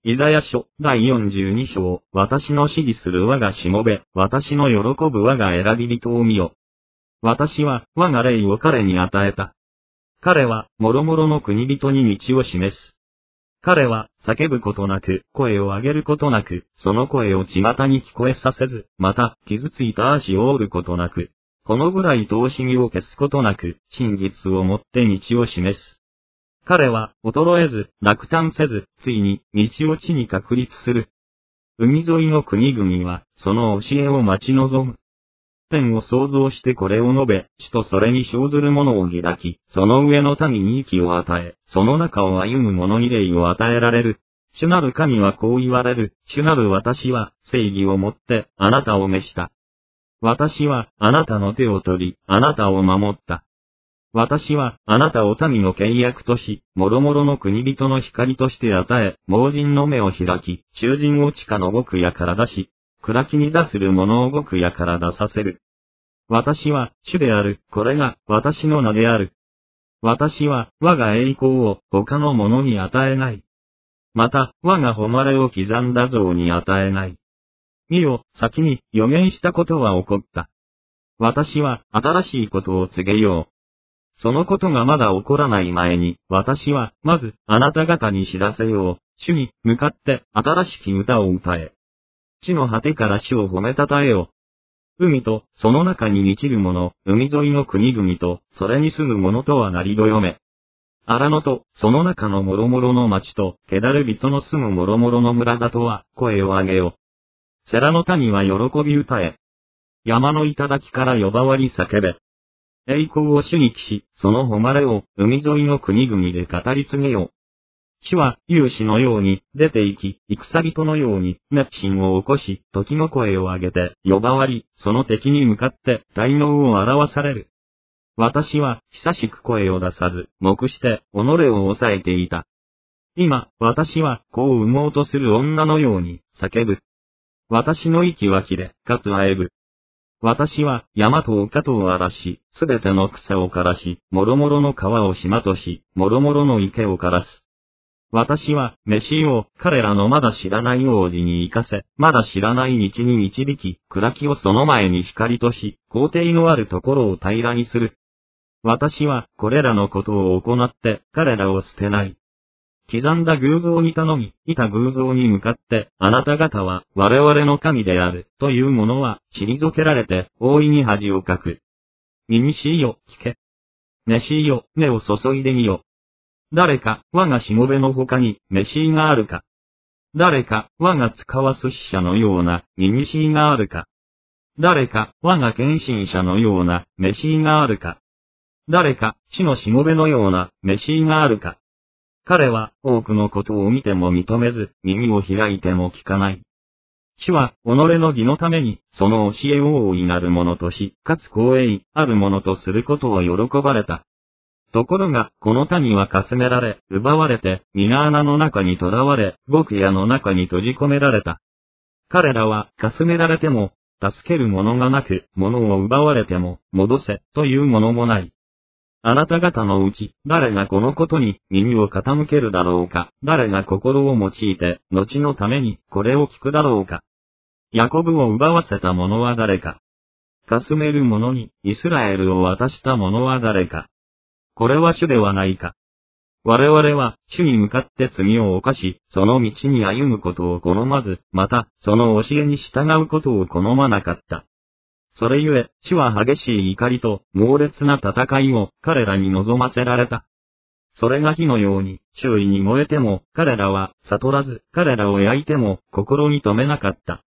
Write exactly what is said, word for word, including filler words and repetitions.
イザヤ書だいよんじゅうに章、私の支持する我がしもべ、私の喜ぶ我が選び人を見よ。私は我が霊を彼に与えた。彼は諸々の国人に道を示す。彼は叫ぶことなく、声を上げることなく、その声を巷に聞こえさせず、また傷ついた足を折ることなく、このぐらい遠しみを消すことなく、真実をもって道を示す。彼は衰えず、落胆せず、ついに道を地に確立する。海沿いの国々は、その教えを待ち望む。天を創造してこれを述べ、地とそれに生ずるものを開き、その上の民に息を与え、その中を歩む者に霊を与えられる。主なる神はこう言われる。主なる私は、正義をもって、あなたを召した。私は、あなたの手を取り、あなたを守った。私は、あなたを民の契約とし、諸々の国人の光として与え、盲人の目を開き、囚人を地下の極夜から出し、暗きに座する者を極夜から出させる。私は、主である、これが、私の名である。私は、我が栄光を、他の者に与えない。また、我が誉れを刻んだ像に与えない。見よ、先に、予言したことは起こった。私は、新しいことを告げよう。そのことがまだ起こらない前に、私は、まず、あなた方に知らせよう。主に、向かって、新しき歌を歌え。地の果てから主を褒めたたえよ。海と、その中に満ちる者、海沿いの国々と、それに住む者とはなりどよめ。荒野と、その中の諸々の町と、ケダル人の住む諸々の村里は、声を上げよ。セラの民は喜び歌え。山の頂から呼ばわり叫べ。栄光を主に帰し、その誉れを、海沿いの国々で語り継げよ。主は、勇士のように、出て行き、戦人のように、熱心を起こし、時の声を上げて、呼ばわり、その敵に向かって、大能を表される。私は、久しく声を出さず、黙して、己を抑えていた。今、私は、子を産もうとする女のように、叫ぶ。私の息は切れ、かつあえぶ。私は、山と丘とを荒らし、すべての草を枯らし、諸々の川を島とし、諸々の池を枯らす。私は、メシを、彼らのまだ知らない王子に行かせ、まだ知らない道に導き、暗きをその前に光とし、皇帝のあるところを平らにする。私は、これらのことを行って、彼らを捨てない。刻んだ偶像に頼み、いた偶像に向かって、あなた方は、我々の神である、というものは、退けられて、大いに恥をかく。耳しいよ、聞け。メシーよ、目を注いでみよ。誰か、我がしもべの他に、メシーがあるか。誰か、我が使わす使者のような、耳しいがあるか。誰か、我が献身者のような、メシーがあるか。誰か、地のしもべのような、メシーがあるか。彼は、多くのことを見ても認めず、耳を開いても聞かない。主は、己の義のために、その教えを大いなるものとし、かつ光栄あるものとすることを喜ばれた。ところが、この民はかすめられ、奪われて、皆穴の中に囚われ、極夜の中に閉じ込められた。彼らは、かすめられても、助けるものがなく、物を奪われても、戻せ、というものもない。あなた方のうち、誰がこのことに耳を傾けるだろうか、誰が心を用いて、後のためにこれを聞くだろうか。ヤコブを奪わせた者は誰か。かすめる者に、イスラエルを渡した者は誰か。これは主ではないか。我々は、主に向かって罪を犯し、その道に歩むことを好まず、また、その教えに従うことを好まなかった。それゆえ、主は激しい怒りと猛烈な戦いを彼らに望ませられた。それが火のように周囲に燃えても彼らは悟らず、彼らを焼いても心に留めなかった。